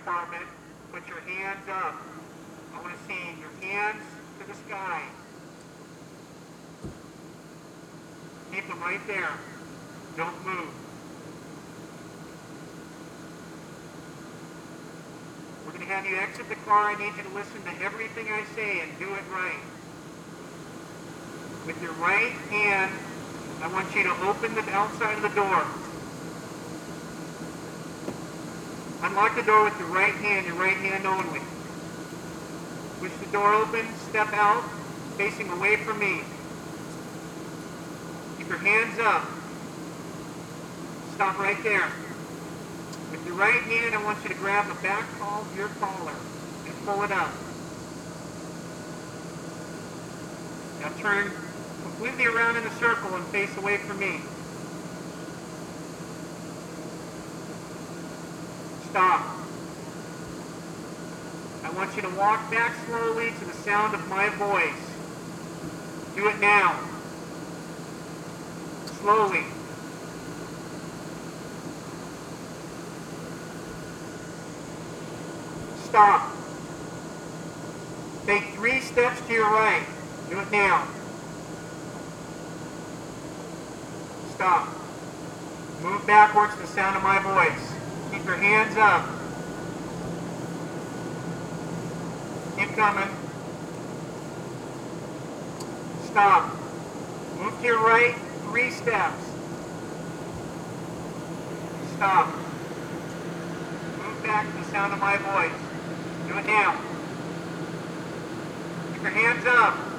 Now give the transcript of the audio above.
department, put your hands up. I want to see your hands to the sky. Keep them right there. Don't move. We're going to have you exit the car. I need you to listen to everything I say and do it right. With your right hand, I want you to open the outside of the door. Unlock the door with your right hand only. Push the door open, step out, facing away from me. Keep your hands up. Stop right there. With your right hand, I want you to grab the back of your collar and pull it up. Now turn completely around in a circle and face away from me. Stop. I want you to walk back slowly to the sound of my voice. Do it now. Slowly. Stop. Take 3 steps to your right. Do it now. Stop. Move backwards to the sound of my voice. Keep your hands up. Keep coming. Stop. Move to your right 3 steps. Stop. Move back to the sound of my voice. Do it now. Keep your hands up.